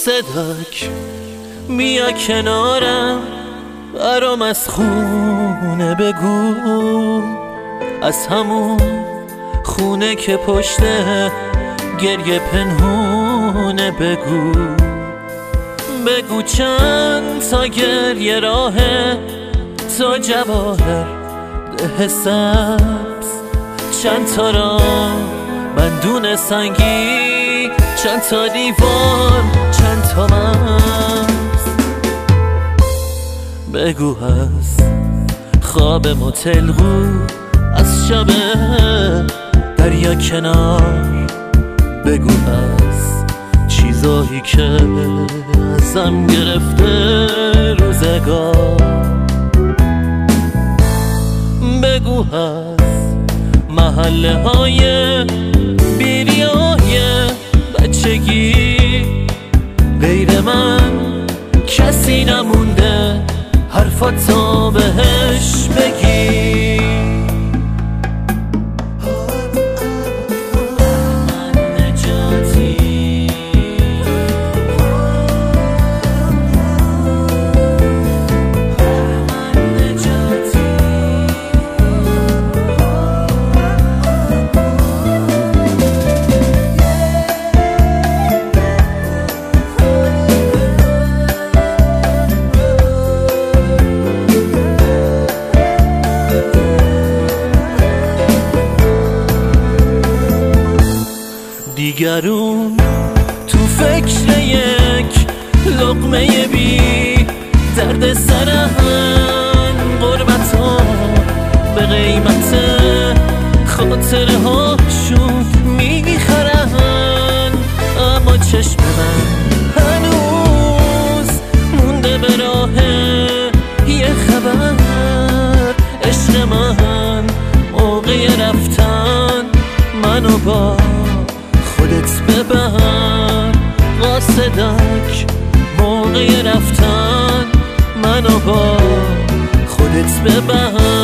قاصدک بیا کنارم، برام از خونه بگو، از همون خونه که پشت گریه پنهونه بگو. بگو چند تا گریه راهه تا جواهر ده سبز، چند تا راه بندون سنگی، چند تا دیوار، چند تا مرز. بگو از خواب متلقو، از شب دریا کنار، بگو از چیزایی که ازم گرفته روزگار. بگو از محله های بیریای بچگی، غیر من کسی نمونده حرفاتو بهش بگی. دیگرون تو فکر یک لقمه بی درد سرن، غربت ها به قیمت خاطره هاشون میخرن. اما چشم من هنوز مونده به راه یه خبر، عشق من موقع رفتن منو با خودت ببر. قاصدک موقع رفتن منو با خودت ببر.